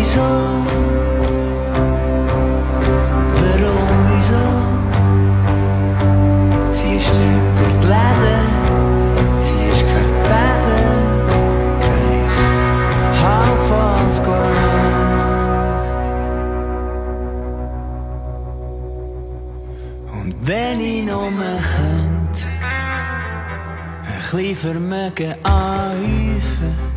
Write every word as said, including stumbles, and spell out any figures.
wieso? Warum, wieso? Ziehst du durch die Läden, ziehst keine Fäden, kein halb volles Glas. Und wenn ich nur könnte, ein bisschen Vermögen anhäufen,